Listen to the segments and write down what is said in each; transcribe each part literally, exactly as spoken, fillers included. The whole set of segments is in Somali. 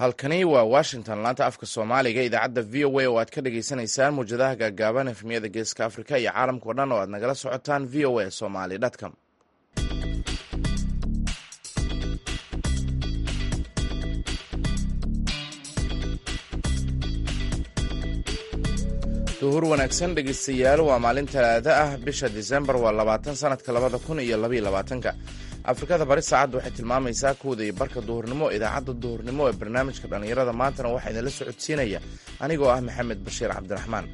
halkani waa washington, laanta afka soomaaliga idaacadda v o a oo aad ka dhagaysanaysaan muwjadaha gaagaaban efmiyada geeska afrika iyo caalamkao dhan oo aad nagala socotaan v o a somali com. duhur wanaagsan dhegeystayaal, waa maalin talaada ah, bisha disembar waa labaatan sanadka labada kun iyo labaiyo labaatanka. afrikada bari saacadda waxay tilmaamaysaa kowda iyo barka duhurnimo. idaacadda duhurnimo ee barnaamijka dhallinyarada maantana waxaa idinla socodsiinaya anigoo ah maxamed bashiir cabdiraxmaan.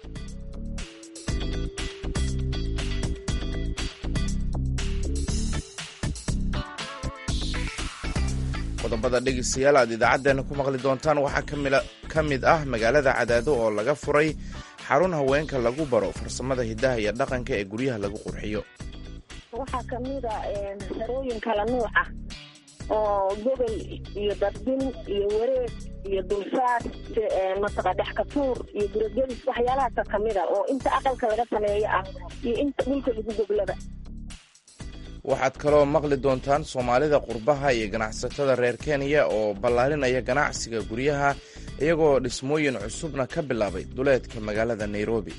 qodobada dhegeystayaal aad idaacaddeenna ku maqli doontaan waxaa ka mid ah magaalada Cadaado oo laga furay xarun haweenka lagu baro farsamada hidaha iyo dhaqanka ee guryaha lagu qurxiyo. waxaa kamid a xerooyin kala nuuc ah oo gobol iyo darbin iyo wareeg iyo dulsaar mataqa dhex katuur iyo guragelis waxyaalahaasa kamid a oo inta aqalka laga sameeyo ah iyo inta dhulka lagu goglada. waxaad kaloo maqli doontaan soomaalida qurbaha iyo ganacsatada reer Kenya oo ballaarinaya ganacsiga guryaha iyagoo dhismooyin cusubna ka bilaabay duleedka magaalada Nairobi.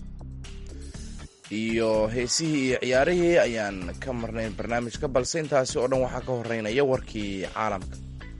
iyo heesihii iyo ciyaarihii ayaan ka marnayn barnaamijka, balse intaasi oo dhan waxaa ka horeynaya warkii caalamka.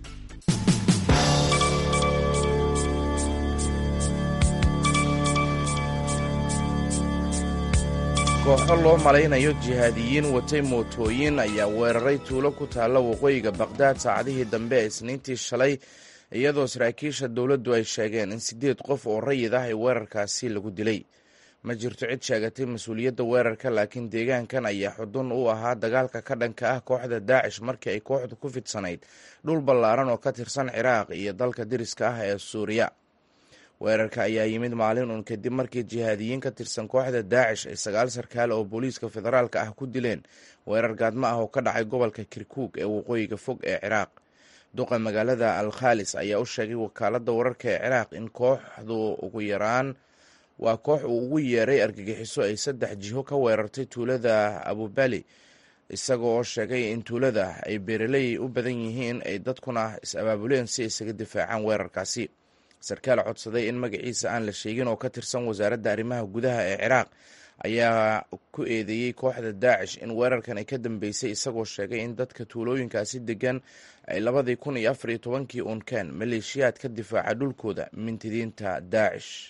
kooxo loo malaynayo jihaadiyiin watay mootooyin ayaa weeraray tuulo ku taalla waqooyiga baqdaad saacadihii dambe ee isniintii shalay, iyadoo saraakiisha dowladdu ay sheegeen in siddeed qof oo rayid ah ay weerarkaasi lagu dilay. ma jirto cid sheegatay mas-uuliyadda weerarka, laakiin deegaankan ayaa xudun u ahaa dagaalka ka dhanka ah kooxda daacish markii ay kooxdu ku fidsanayd dhul ballaaran oo ka tirsan ciraaq iyo dalka deriska ah ee suuriya. weerarka ayaa yimid maalin uun kadib markii jihaadiyiin ka tirsan kooxda daacish ay sagaal sarkaal oo booliiska federaalka ah ku dileen weerar gaadmo ah oo ka dhacay gobolka kirkuug ee waqooyiga fog ee ciraaq. duqa magaalada al khaalis ayaa u sheegay wakaaladda wararka ee ciraaq in kooxdu ugu yaraan waa koox uu ugu yeeray argagixiso ay saddex jiho ka weerartay tuulada abubali, isagoo oo sheegay in tuulada ay beeraley u badan yihiin ay dadkuna is-abaabuleen si ay isaga difaacaan weerarkaasi. sarkaal codsaday in magaciisa aan la sheegin oo ka tirsan wasaaradda arrimaha gudaha ee ciraaq ayaa ku eedeeyey kooxda daacish in weerarkan ay ka dambeysay, isagoo sheegay in dadka tuulooyinkaasi degan ay labadii kun iyo afar iyo tobankii unkeen maleeshiyaad ka difaaca dhulkooda mintidiinta daacish.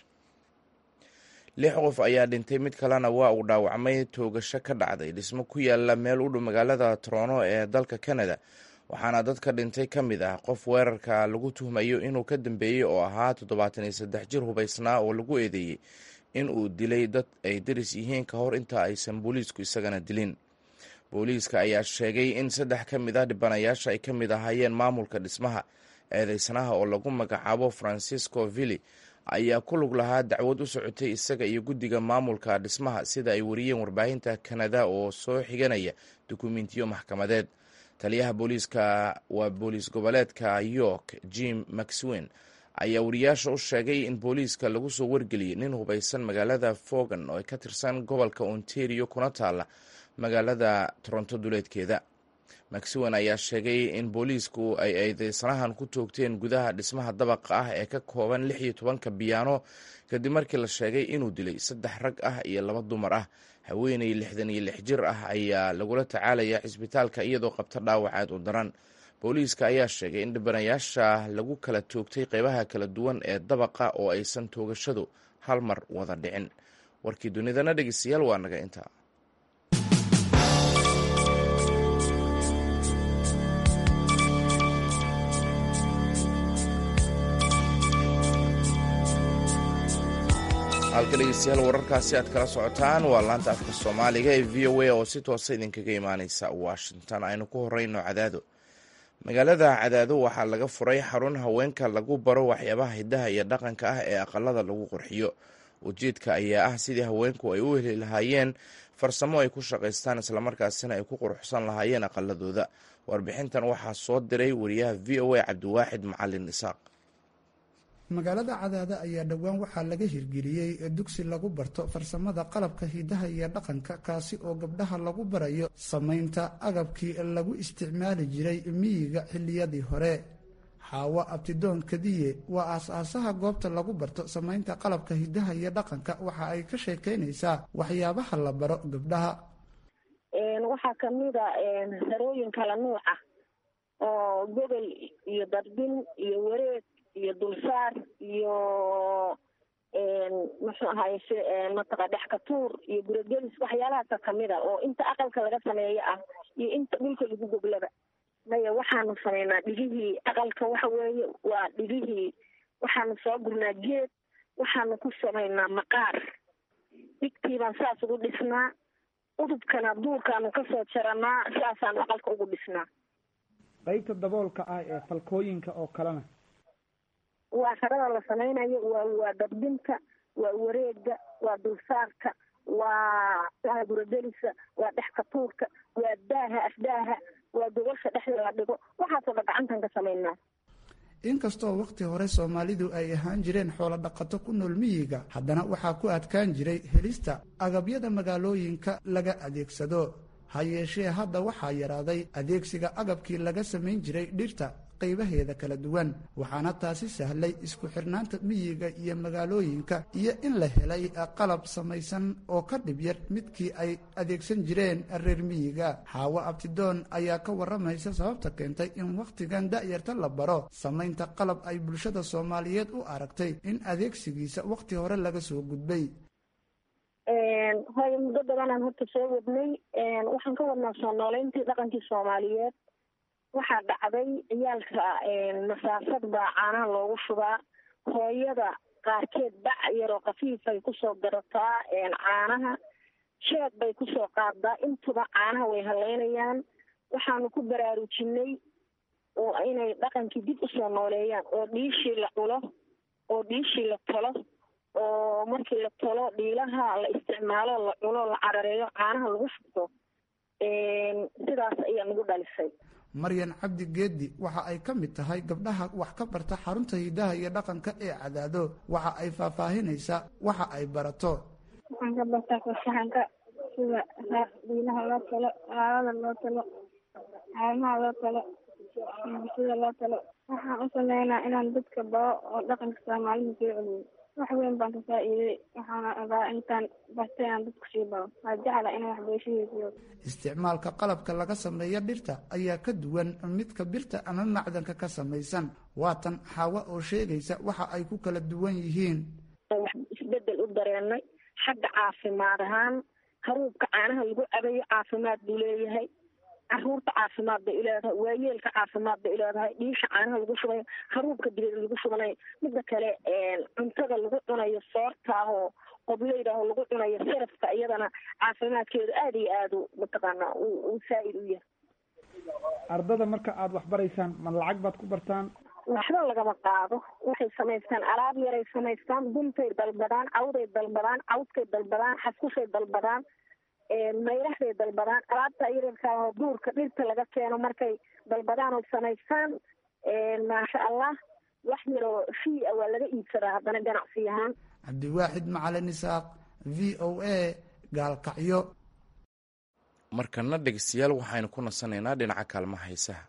lix qof ayaa dhintay, mid kalena waa uu dhaawacmay toogasho ka dhacday dhismo ku yaala meel u dhow magaalada Toronto ee dalka Canada, waxaana dadka dhintay ka mid ah qof weerarka lagu tuhmayo inuu ka dambeeyey oo ahaa toddobaatan iyo saddex jir hubaysnaa oo lagu eedeeyey in uu dilay dad ay deris yihiin ka hor inta aysan booliisku isagana dilin. booliiska ayaa sheegay in saddex ka mid ah dhibanayaasha ay ka mid ahaayeen maamulka dhismaha. eedeysanaha oo lagu magacaabo Francisco Villi ayaa ku lug lahaa dacwad u socotay isaga iyo guddiga maamulka dhismaha, sida ay wariyeen warbaahinta Canada oo soo xiganaya dukumiintiyo maxkamadeed. taliyaha booliiska waa booliis goboleedka York Jim Maxwin ayaa wariyaasha u sheegay in booliiska lagu soo wargeliyey nin hubaysan magaalada Fogan oo ka tirsan gobolka Ontario kuna taala magaalada Toronto duleedkeeda. Maxwin ayaa sheegay in booliisku ay eedeysanahan ku toogteen gudaha dhismaha dabaqa ah ee ka kooban lix iyo tobanka biyaano kadib markii la sheegay inuu dilay saddex rag ah iyo laba dumar ah. haweeney lixdan iyo lix jir ah ayaa lagula tacaalaya cisbitaalka iyadoo qabta dhaawacaad u daran. booliiska ayaa sheegay in dhibanayaasha lagu kala toogtay qeybaha kala duwan ee dabaqa oo aysan toogashadu hal mar wada dhicin. warkii dunidana dhegeystayaal waa naga intaa. halka dhegeystayaal wararkaasi aad kala socotaan waa laanta afka soomaaliga ee v o a oo si toosa idinkaga imaaneysa Washington. aynu ku horeyno Cadaado. magaalada Cadaado waxaa laga furay xarun haweenka lagu baro waxyaabaha hidaha iyo dhaqanka ah ee aqalada lagu qurxiyo. ujeedka ayaa ah sidii haweenku ay u heli lahaayeen farsamo ay ku shaqaystaan islamarkaasina ay ku quruxsan lahaayeen aqaladooda. warbixintan waxaa soo diray wariyaha v o a Cabdiwaaxid Macalin Isaaq. magaalada Cadaado ayaa dhowaan waxaa laga hirgeliyey dugsi lagu barto farsamada qalabka hidaha iyo dhaqanka, kaasi oo gabdhaha lagu barayo samaynta agabkii lagu isticmaali jiray miyiga xilliyadii hore. xaawo abtidoon kadiye waa aas-aasaha goobta lagu barto samaynta qalabka hidaha iyo dhaqanka waxa ay ka sheekeynaysaa waxyaabaha la baro gabdhaha. waxaa kamida sarooyin kala nuuca oo gobol iyo darbin iyo wareeg iyo dulsaar iyo muxuu ahaye mataqa dhexka tuur iyo guragelis waxyaalahaasa kamida oo inta aqalka laga sameeyo ah iyo inta dhulka lagu goglaba. maya waxaanu samaynaa dhigihii aqalka waxa weeye waa dhigihii waxaanu soo gurnaa geed waxaanu ku samaynaa maqaar dhigtii baan saas ugu dhisnaa udubkana duurkaanu kasoo jaranaa saasaanu aqalka ugu dhisnaa. qaybta daboolka ah ee falkooyinka oo kalena waa harada la samaynayo waa waa darbinta waa wareega waa dulsaarka waa guragelisa waa dhexka tuurka waa daaha afdaaha waa gogosha dhexda la dhigo waxaasoo dha gacantan ka samaynaa. inkastoo waqti hore soomaalidu ay ahaan jireen xoolo dhaqato ku nool miyiga haddana waxaa ku adkaan jiray helista agabyada magaalooyinka laga adeegsado. ha yeeshee hadda waxaa yaraaday adeegsiga agabkii laga samayn jiray dhirta qaybaheeda kala duwan waxaana taasi sahlay isku xirnaanta miyiga iyo magaalooyinka iyo in la helay qalab samaysan oo ka dhib yar midkii ay adeegsan jireen reer miyiga. xaawo abtidoon ayaa ka waramaysa sababta keentay in wakhtigan da'yarta la baro samaynta qalab ay bulshada soomaaliyeed u aragtay in adeegsigiisa wakhti hore laga soo gudbay. hooyo muddo badanaan horta soo wadnay waxaan ka wadnaa soo nooleyntii dhaqankii soomaaliyeed. waxaa dhacday ciyaalka masaafad baa caanaha loogu shubaa hooyada qaarkeed bac yaroo kafiifay kusoo garataa caanaha sheeg bay kusoo qaadaa intuba caanaha way haleynayaan. waxaanu ku baraarujinay oo inay dhaqankii dib usoo nooleeyaan oo dhiishii la culo oo dhiishii la tolo oo markii la tolo dhiilaha la isticmaalo la culo la carareeyo caanaha lagu shubto. sidaas ayaa nagu dhalisay. maryan cabdi geedi waxa ay ka mid tahay gabdhaha wax ka barta xarunta hidaha iyo dhaqanka ee Cadaado. waxa ay faahfaahinaysaa waxa ay barato. waxaan ka bartaa farshaxanka sida dhiilaha loo talo aalada loo talo caanaha loo talo sida loo talo. waxaan u sameynaa inaan dadka baro oo dhaqanka soomaalida soo celiyo. wax weyn baan ka faa'iiday waxaana ogaa intaan bartay inaan dadku sii baro waa jecla inaan waxbarashadiisa. isticmaalka qalabka laga sameeya dhirta ayaa ka duwan midka birta ama macdanka ka samaysan. waatan xaawo oo sheegaysa waxa ay ku kala duwan yihiin. wax isbedel u dareenay xagga caafimaad ahaan haruubka caanaha lagu cabayo caafimaad buu leeyahay. caruurta caafimaad bay uleedahay waayeelka caafimaad bay uleedahay dhiisha caanaha lagu shubayo haruubka dibeed lagu shubanayo midda kale cuntada lagu cunayo soortaahoo qobleydaahoo lagu cunayo sarafka iyadana caafimaadkeedu aada iyo aada mataqaanaa uu saa-id u yahay. ardada marka aada wax baraysaan ma lacag baad ku bartaan? waxba lagama qaado. waxay samaystaan alaab yaray samaystaan buntay dalbadaan cawday dalbadaan cawskay dalbadaan xaskushay dalbadaan mayraxday dalbadaan alaabta yararkaa duurka dhirta laga keeno markay dalbadaan oo samaystaan maasha allah wax yaroo fii a waa laga iibsadaa haddana ganacsi ahaan. cabdiwaaxid macalin isaaq v o a gaalkacyo. markana dhegeystayaal waxaynu ku nasanaynaa dhinaca kaalmaha heesaha.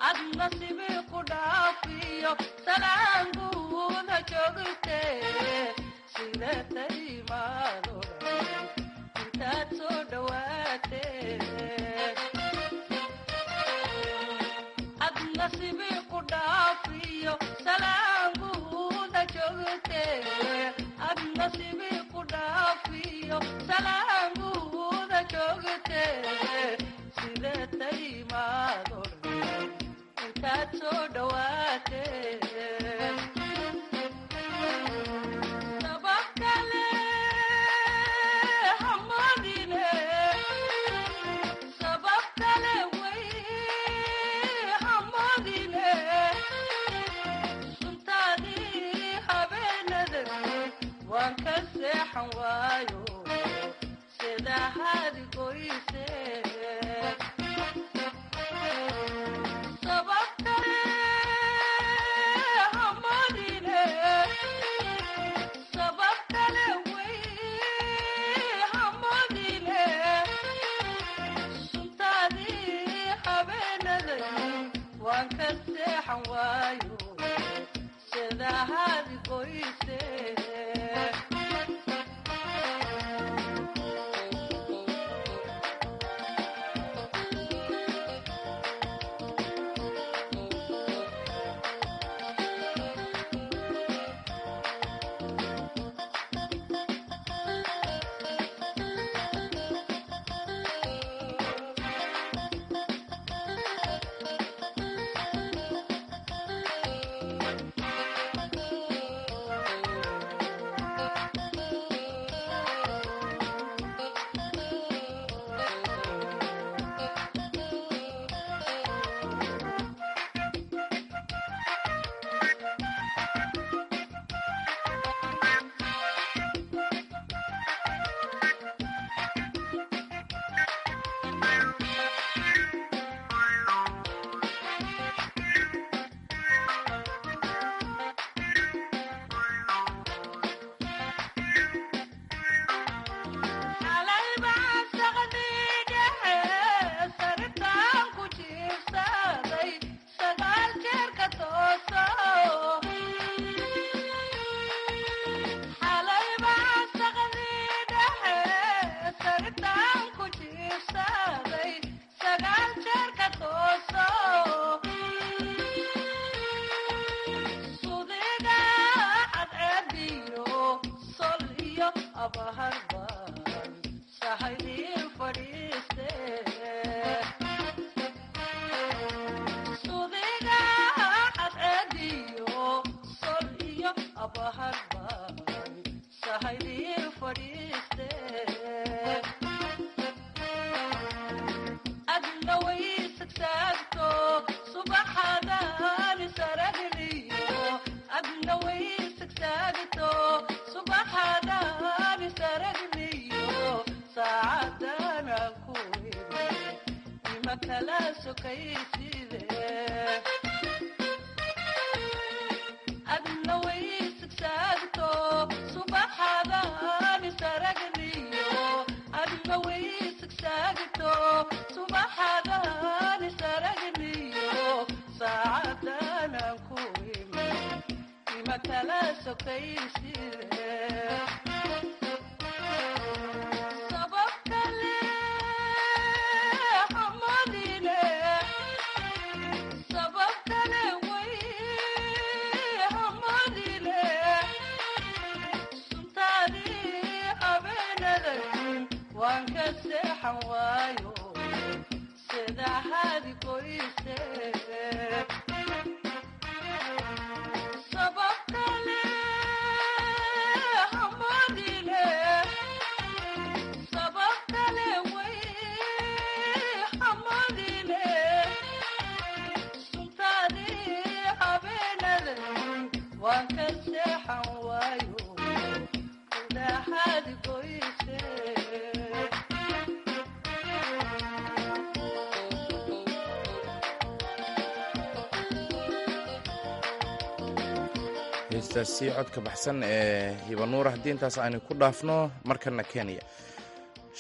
heestaasi codka baxsan ee hibanuur haddii intaas aynu ku dhaafno markana kenya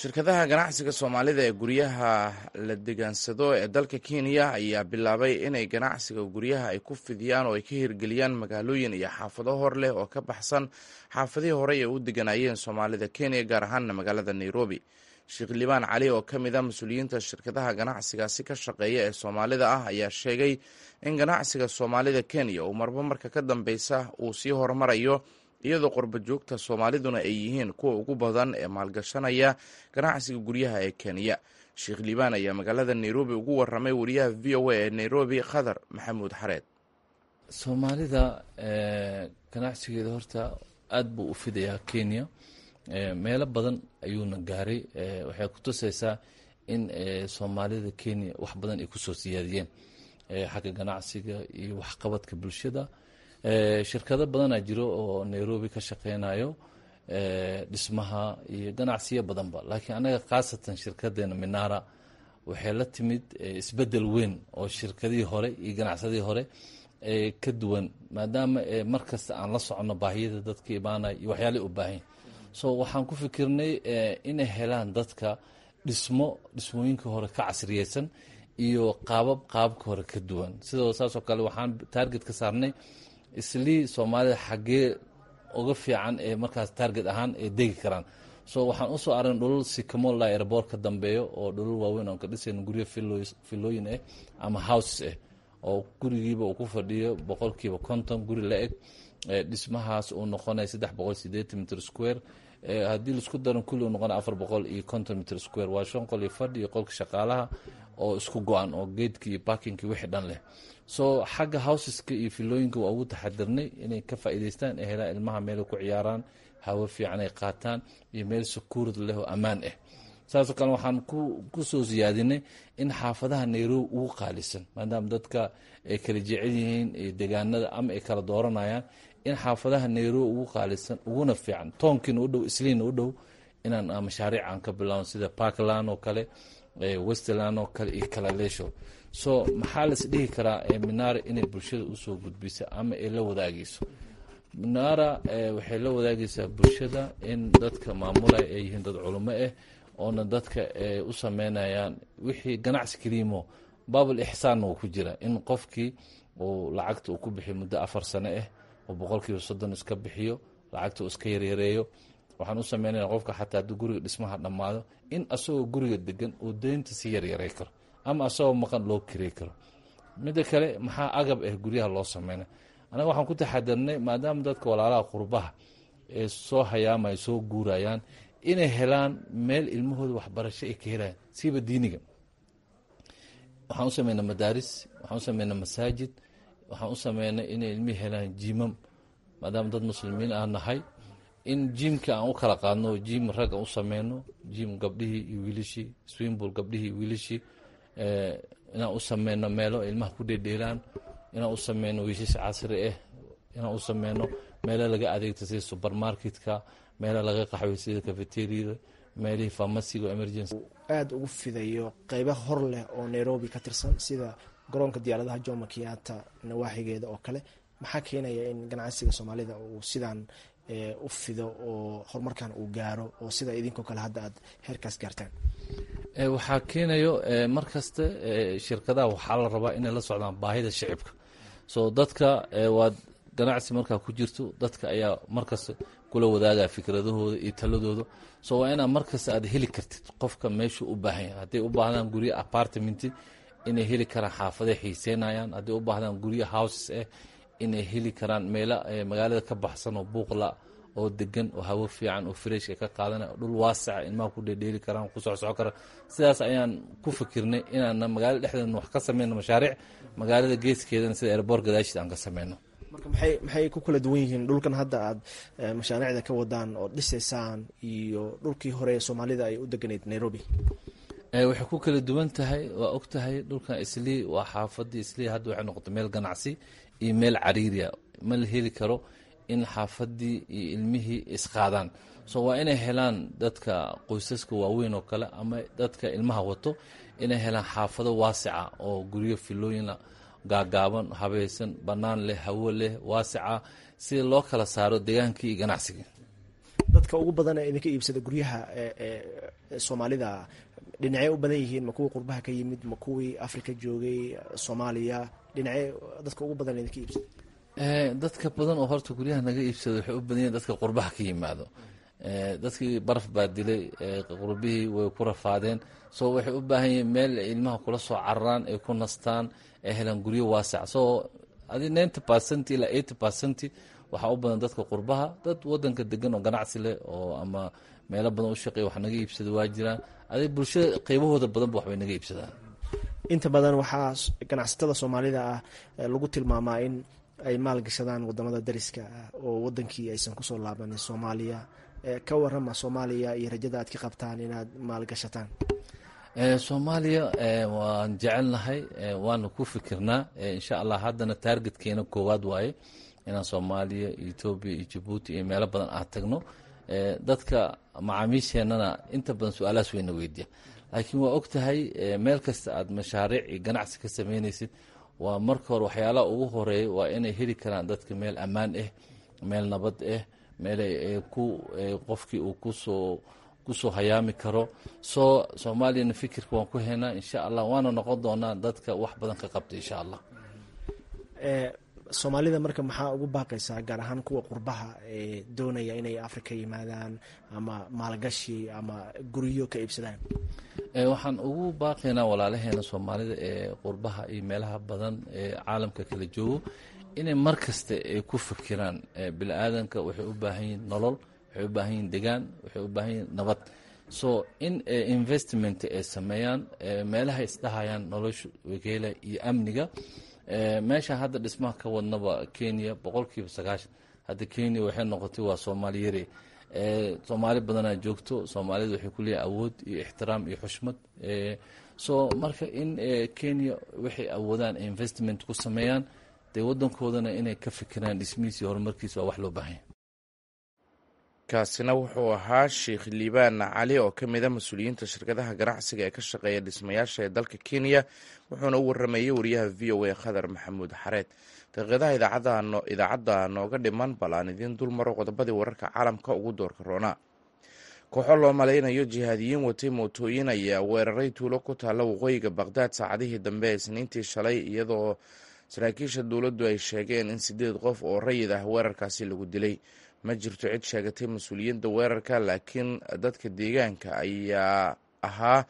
shirkadaha ganacsiga soomaalida ee guryaha la degaansado ee dalka kenya ayaa bilaabay inay ganacsiga guryaha ay ku fidiyaan oo ay ka hirgeliyaan magaalooyin iyo xaafado hor leh oo ka baxsan xaafadihii horey ay u deganayeen soomaalida kenya, gaar ahaanna magaalada nairobi. sheekh liibaan cali oo ka mid a mas-uuliyiinta shirkadaha ganacsigaasi ka shaqeeya ee soomaalida ah ayaa sheegay in ganacsiga soomaalida kenya uu marba marka ka dambeysa uu sii horumarayo, iyadoo qurba joogta soomaaliduna ay yihiin kuwa ugu badan ee maalgashanaya ganacsiga guryaha ee kenya. sheekh liibaan ayaa magaalada nairobi ugu waramay wariyaha v o a ee nairobi khadar maxamuud xareed. soomaalida ganacsigeeda horta aada buu u fidayaa kenya, meelo badan ayuuna gaaray. waxay ku tusaysaa in soomaalida kenya wax badan ay kusoo siyaadiyeen xagga ganacsiga iyo waxqabadka bulshada. shirkado badanaa jiro oo nairobi ka shaqeynayo dhismaha iyo ganacsiyo badanba, laakiin anaga khaasatan shirkadeena minara waxay la timid isbedel weyn oo shirkadihii hore iyo ganacsadihii hore ka duwan, maadaama markasta aan la socono baahiyada dadka imaanaya iyo waxyaalay u baahan. so waxaan ku fikirnay inay helaan dadka dhismo dhismooyinka hore ka casriyeysan iyo qaabab qaababka hore ka duwan. sidoo saasoo kale waxaan target ka saarnay islii soomaalida xaggee uga fiican ee markaas target ahaan ay degi karaan. so waxaan usoo aran dhulal sikamola airport ka dambeeyo oo dhulal waaweyn oon ka dhisayno guryo filooyin ah ama houses ah oo gurigiiba uu ku fadhiyo boqolkiiba konton guri la eg. dhismahaas uu noqonaya saddex boqol sideetan mitr square, haddii laisku daran kulli uu noqonaya afar boqol iyo konton mitr square. waa shan qol iyo fadhi iyo qolka shaqaalaha oo isku go-an oo geedki iyo parkingki wixii dhan leh. so xagga houseska iyo filooyinka waa ugu taxadirnay inay ka faa'iidaystaan, ay helaan ilmaha meelay ku ciyaaraan, hawo fiican ay qaataan iyo meel securid leh oo ammaan ah. saasoo kale waxaan ku soo siyaadinay in xaafadaha nairobi ugu qaalisan, maadaama dadka ay kala jecel yihiin deegaanada ama ay kala dooranayaan, in xaafadaha nairobi ugu qaalisan uguna fiican toonkiina u dhow isliina u dhow inaan mashaariic aan ka bilaawno sida parkland oo kale, westland oo kale iyo kalaleesho. so maxaa la isdhihi karaa minara inay bulshada usoo gudbisa ama ay la wadaagayso. minara waxay la wadaagaysaa bulshada in dadka maamulaya ay yihiin dad culimo ah oona dadka u sameynayaan wixii ganacsi kaliimo baabul ixsaanna uu ku jira, in qofkii uu lacagta uu ku bixiyo muddo afar sano ah oo boqolkiiba soddon iska bixiyo, lacagta uu iska yaryareeyo. waxaan u sameynaya qofka xataa haddii guriga dhismaha dhammaado in asagoo guriga degan uu deynta si yaryaray karo ama asagoo maqan loo kirey karo. midda kale maxaa agab ah guryaha loo sameynay, anaga waxaan ku taxadirnay maadaama dadka walaalaha qurbaha ee soo hayaamaya soo guurayaan inay helaan meel ilmahooda waxbarasho ay ka helayaan, siiba diiniga. waxaan u sameynay madaaris, waxaan u sameynay masaajid, waxaan u sameynay inay ilmihi helaan jiimam, maadaama dad muslimiin aan nahay, in jiimka aan u kala qaadno, jiim rag aan u sameyno, jiim gabdhihii iyo wiilashii, swimbull gabdhihii iyo wiilashii, inaan u sameyno meelo ilmaha ku dhedheelaan, inaan u sameyno wiishash casri ah, inaan u sameyno meelo laga adeegto sida supermarketka, meelo laga qaxway sida cafeteriada, meelihii farmasiga oo emergency. aada ugu fidayo qeybo hor leh oo nairobi ka tirsan sida garoonka diyaaradaha jomo kenyatta nawaaxigeeda oo kale. maxaa keenaya in ganacsiga soomaalida uu sidaan u fido oo horumarkan uu gaaro oo sida idinkoo kale hadda aad heerkaas gaartaan? waxaa keenayo markasta shirkadaha waxaa la rabaa inay la socdaan baahida shicibka. so dadka waad ganacsi markaa ku jirto, dadka ayaa markasta kula wadaagaa fikradahooda iyo taladooda. so waa inaad markasta aad heli kartid qofka meeshuu u baahan yahay. hadday u baahdaan guryo apartment inay heli karaan xaafaday xiiseynayaan, hadday u baahdaan guryo houses ah inay heli karaan meelo magaalada ka baxsan oo buuqla oo degan oo hawo fiican oo fresh ka qaadanaya, dhul waasica ilmaha ku dhedheeli karaan, ku socsoco karaan. sidaas ayaan ku fikirnay inaan magaalada dhexdeeda wax ka sameyno mashaariic, magaalada geeskeedana sida airport gadaashiisa aan ka sameyno. marka maxay maxay ku kala duwan yihiin dhulkan hadda aad mashaariicda ka wadaan oo dhisaysaan iyo dhulkii hore soomaalida ay u deganayd nairobi? waxay ku kala duwan tahay, waa og tahay dhulkan islii waa xaafadii islii hadda waxay noqotay meel ganacsi iyo meel cariiriya, ma la heli karo in xaafadii iyo ilmihii isqaadaan. so waa inay helaan dadka qoysaska waaweyn oo kale ama dadka ilmaha wato inay helaan xaafado waasica oo guryo filooyina gaagaaban, habaysan, bannaan leh, hawo leh, waasica, si loo kala saaro deegaankii iyo ganacsigii. dadka ugu badan ee idinka iibsada guryaha soomaalida dhinacey u badan yihiin? ma kuwii qurbaha ka yimid, ma kuwii africa joogay, soomaaliya? dhinacey dadka ugu badan idinka iibsada? dadka badan oo horta guryaha naga iibsada waxay u badan yihiin dadka qurbaha ka yimaado. dadkii baraf baa dilay, qurbihii way ku rafaadeen, so waxay u baahan yihiin meel ilmaha kula soo cararaan, ay ku nastaan, ay helaan guryo waasac. so adi ninety percent ilaa eighty percent waxaa u badan dadka qurbaha. dad wadanka degan oo ganacsi leh oo ama meelo badan u shaqeeya wax naga iibsada waa jiraan. adi bulshada qaybahooda badanba waxbay naga iibsadaan. inta badan waxaa ganacsatada soomaalida ah lagu tilmaamaa in ay maalgashadaan wadamada dariska ah oo wadankii aysan kusoo laabanin soomaaliya. ka warama soomaaliya iyo rajada aad ka qabtaan inaad maalgashataan? soomaaliya waan jecelnahay, waana ku fikirnaa insha allah. haddana taargetkeena koowaad waaye inaan soomaaliya, etoobiya iyo jabuuti iyo meelo badan aan tagno. dadka macaamiisheenana inta badan su-aalahaas wayna weydiya, laakiin waa og tahay meel kasta aad mashaariic iyo ganacsi ka sameynaysid, waa marka hore waxyaalaha ugu horeeya waa inay heli karaan dadka meel ammaan ah, meel nabad ah, meel ku qofkii uu kusoo kusoo hayaami karo. soo soomaaliyana fikirka waan ku haynaa insha allah, waana noqon doonaa dadka wax badan ka qabta insha allah. soomaalida marka maxaa ugu baaqaysaa, gaar ahaan kuwa qurbaha ee doonaya inay africa yimaadaan ama maalgashi ama guryo ka iibsadaan? waxaan ugu baaqaynaa walaalaheena soomaalida ee qurbaha iyo meelaha badan ee caalamka kala joogo inay mar kasta ay ku fikiraan. bini-aadanka waxay u baahan yihiin nolol, waxay u baahan yihiin degaan, waxay u baahan yihiin nabad. so in investment ay sameeyaan meelaha isdhahayaan nolosha wageela iyo amniga. meesha hadda dhismaha ka wadnaba kenya boqolkiiba sagaashan hadda kenya waxay noqotay waa soomaali yare. soomaali badanaa joogto, soomaalida waxay ku leeyahay awood iyo ixtiraam iyo xushmad. so marka in kenya waxay awoodaan investment ku sameeyaan, dee wadankoodana inay ka fikiraan dhismihiis iyo horumarkiis waa wax loo baahanya. kaasina wuxuu ahaa sheekh liibaan cali oo ka mid a mas-uuliyiinta shirkadaha ganacsiga ee ka shaqeeya dhismayaasha ee dalka kenya, wuxuuna u waramayey wariyaha v o a khadar maxamuud xareed. daqiiqadaha idaacadda nooga dhiman bal aan idiin dul maro qodobadii wararka caalamka ugu doorka roonaa. kooxo loo malaynayo jihaadiyiin watay mootooyin ayaa weeraray tuulo ku taalla waqooyiga baqhdaad saacadihii dambe ee isniintii shalay, iyadoo saraakiisha dowladdu ay sheegeen in sideed qof oo rayid ah weerarkaasi lagu dilay. ma jirto cid sheegatay mas-uuliyadda weerarka, laakiin dadka deegaanka ayaa ahaa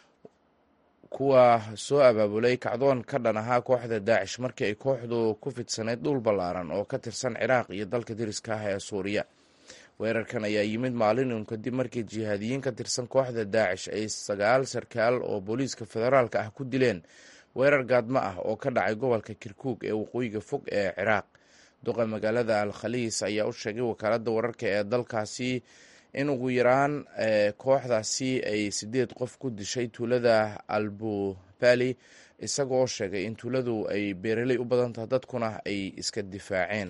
kuwa soo abaabulay kacdoon ka dhan ahaa kooxda daacish markii ay kooxdu ku fidsanayd dhul ballaaran oo ka tirsan ciraaq iyo dalka deriska ah ee suuriya. weerarkan ayaa yimid maalin uun kadib markii jihaadiyiin ka tirsan kooxda daacish ay sagaal sarkaal oo booliiska federaalka ah ku dileen weerar gaadmo ah oo ka dhacay gobolka kirkuug ee waqooyiga fog ee ciraaq. duqa magaalada al khaliis ayaa u sheegay wakaaladda wararka ee dalkaasi in ugu yaraan kooxdaasi ay sideed qof ku dishay tuulada albubali, isagoo sheegay in tuuladu ay beeraley u badan tahay dadkuna ay iska difaaceen.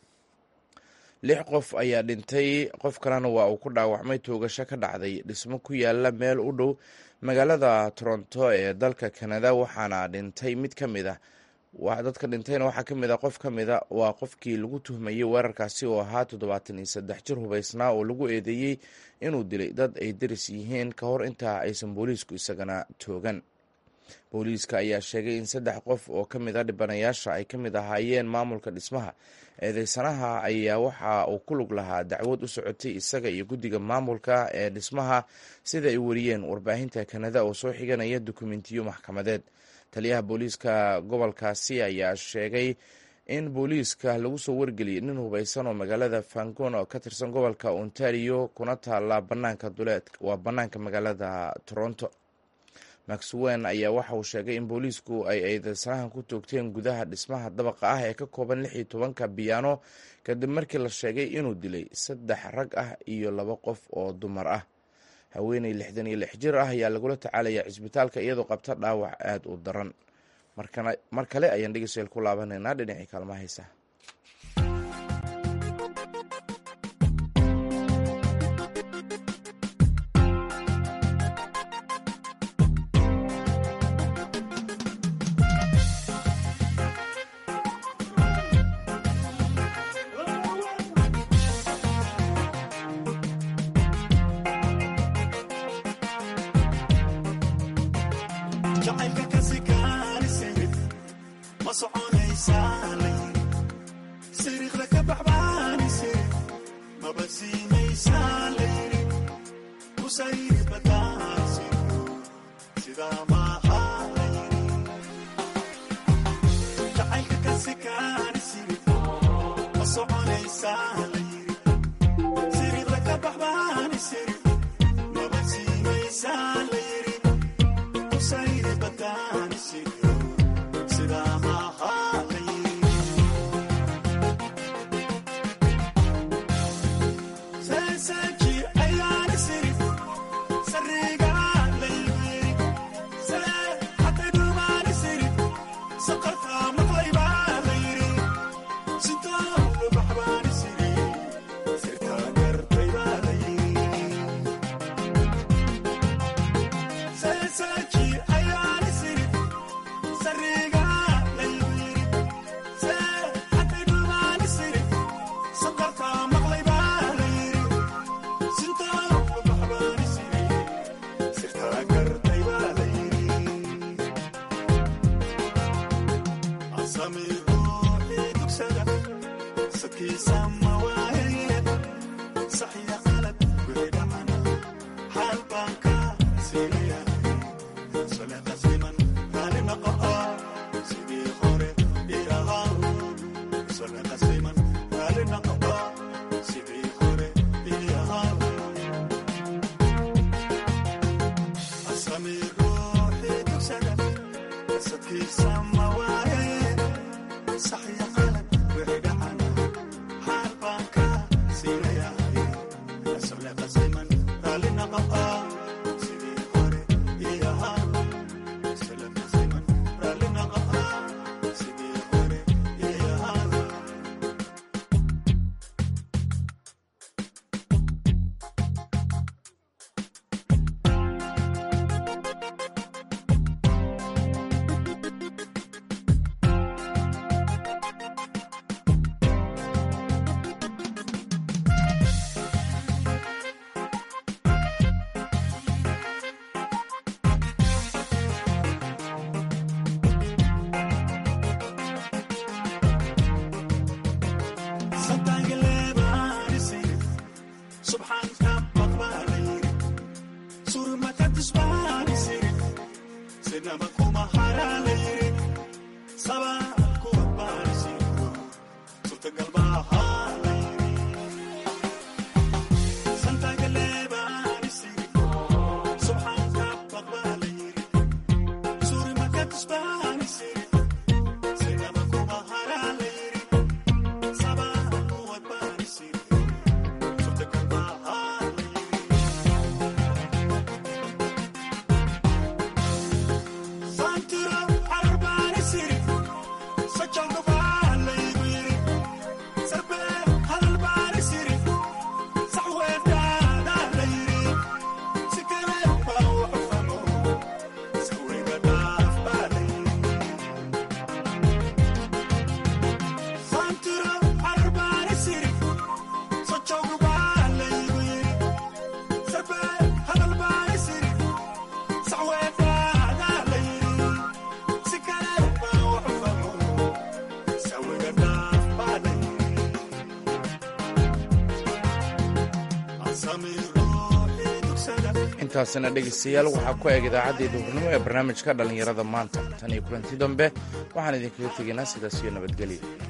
lix qof ayaa dhintay, qof kalena waa uu ku dhaawacmay toogasho ka dhacday dhismo ku yaala meel u dhow magaalada toronto ee dalka canada, waxaana dhintay mid ka mid ah dadka dhintayna waxaa ka mid a qof ka mid a waa qofkii lagu tuhmayey weerarkaasi oo ahaa toddobaatan iyo saddex jir hubaysnaa oo lagu eedeeyey inuu dilay dad ay deris yihiin ka hor intaa aysan booliisku isagana toogan. booliiska ayaa sheegay in saddex qof oo ka mid a dhibanayaasha ay ka mid ahaayeen maamulka dhismaha. eedeysanaha ayaa waxa uu ku lug lahaa dacwad u socotay isaga iyo guddiga maamulka ee dhismaha, sida ay wariyeen warbaahinta kanada oo soo xiganaya dukumentiyo maxkamadeed. taliyaha booliiska gobolkaasi ayaa sheegay in booliiska lagu soo wargeliyay nin hubaysan oo magaalada fangon oo ka tirsan gobolka ontario kuna taala banaanka duleed waa banaanka magaalada toronto. maxwen ayaa waxa uu sheegay in booliisku ay eedeysanahan ku toogteen gudaha dhismaha dabaqa ah ee ka kooban lix iyo tobanka biyaano kadib markii la sheegay inuu dilay saddex rag ah iyo laba qof oo dumar ah. haweeney lixdan iyo lix jir ah ayaa lagula tacaalaya cisbitaalka iyadoo qabta dhaawac aada u daran. mar kale ayaan dhegeystayaal ku laabanaynaa dhinacii kaalmaha heesa. intaasina dhegeystayaal waxaa ku eg idaacaddii duhurnimo ee barnaamijka dhallinyarada maanta tan iyo kulanti dambe waxaan idinkaga tegaynaa sidaas iyo nabadgelyo.